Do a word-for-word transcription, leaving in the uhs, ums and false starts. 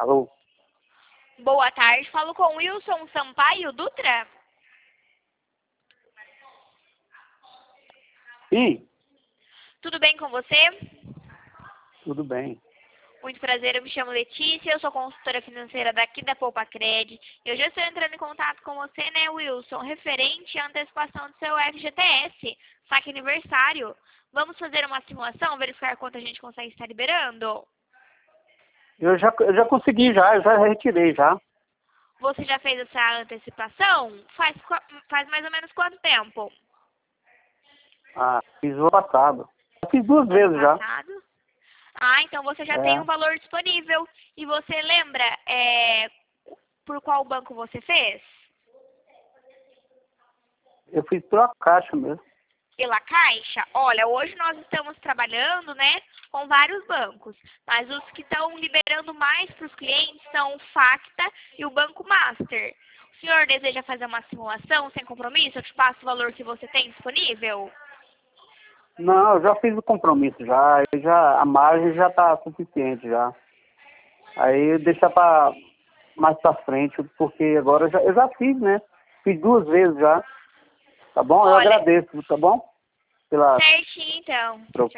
Alô? Boa tarde, falo com Wilson Sampaio Dutra. Sim, Tudo bem com você? tudo bem. Muito prazer, eu me chamo Letícia, eu sou consultora financeira daqui da Poupa Cred. Eu já estou entrando em contato com você, né, Wilson, referente à antecipação do seu F G T S, saque aniversário. Vamos fazer uma simulação, verificar quanto a gente consegue estar liberando? Eu já, eu já consegui já, eu já retirei já. Você já fez essa antecipação? Faz, qua- faz mais ou menos quanto tempo? Ah, fiz o ano passado. Eu fiz duas Ano vezes já. passado? Ah, então você já tem um É, valor disponível. E você lembra é, por qual banco você fez? eu fiz pela caixa mesmo. Pela Caixa? Olha, hoje nós estamos trabalhando, né, com vários bancos, mas os que estão liberando mais para os clientes são o Facta e o Banco Master. O senhor deseja fazer uma simulação sem compromisso? Eu te passo o valor que você tem disponível? Não, eu já fiz o compromisso já, eu já a margem já tá suficiente já. Aí deixa para mais para frente, porque agora eu já, eu já fiz, né? Fiz duas vezes já. Tá bom? Eu Olha, agradeço, tá bom? Pela certinho então.